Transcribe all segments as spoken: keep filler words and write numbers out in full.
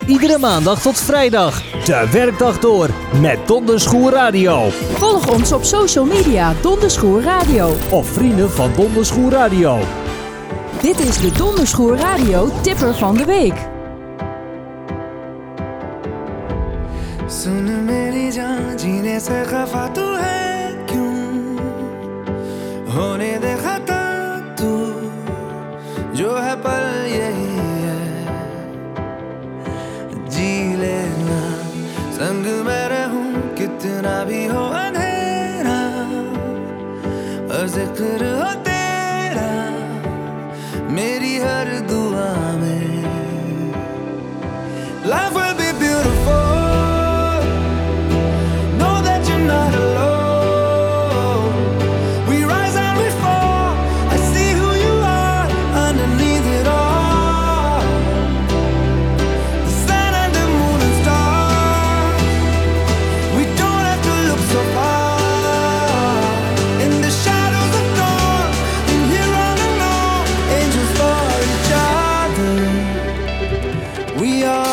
Iedere maandag tot vrijdag. De werkdag door met Dondersgoer Radio. Volg ons op social media Dondersgoer Radio. Of vrienden van Dondersgoer Radio. Dit is de Dondersgoer Radio tipper van de week. सुन मेरी जान जीने से खफा तू है क्यों होने दे खता तू जो है पल यही है जी लेना संग मैं रहूं कितना भी हो अंधेरा और जिक्र हो तेरा मेरी हर दुआ में Life will be beautiful not alone. We rise and we fall. I see who you are underneath it all. The sun and the moon and stars. We don't have to look so far. In the shadows of dawn, and here all alone, angels for each other. We are.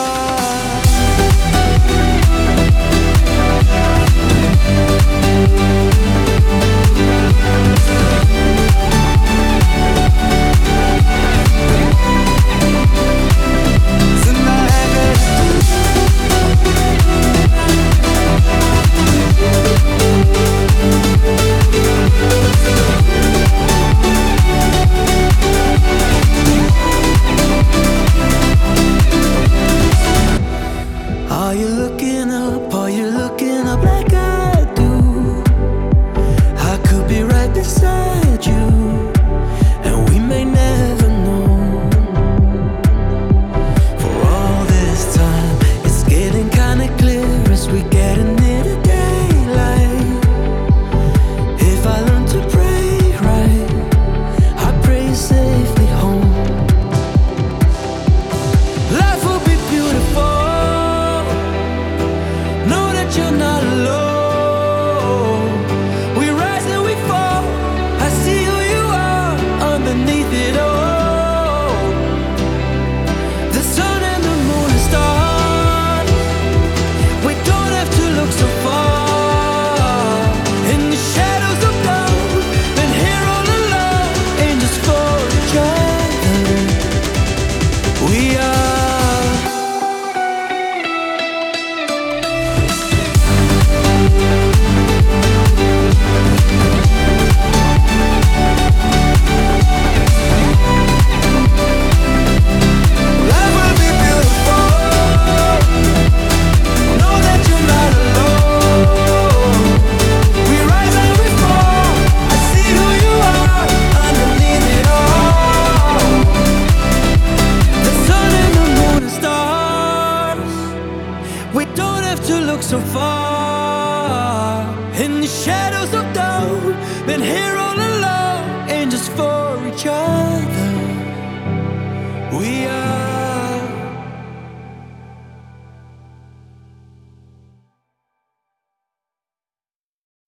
Are you looking up? Are you looking up like I do? I could be right beside you, and we may never know. For all this time, it's getting kinda clear as we get near the daylight. If I learn to pray right, I pray safely home. Life will be beautiful. Know that you're not alone. We rise and we fall. I see who you are underneath it all. The sun and the moon and stars. We don't have to look so far. In the shadows of dawn, been here all alone, angels for each other. We are. Life will be beautiful. Know that you're not alone. We rise and we fall. I see who you are underneath it all. The sun and the moon and stars. We don't have to look so far. In the shadows of dawn, been here all alone, angels for each other. We are.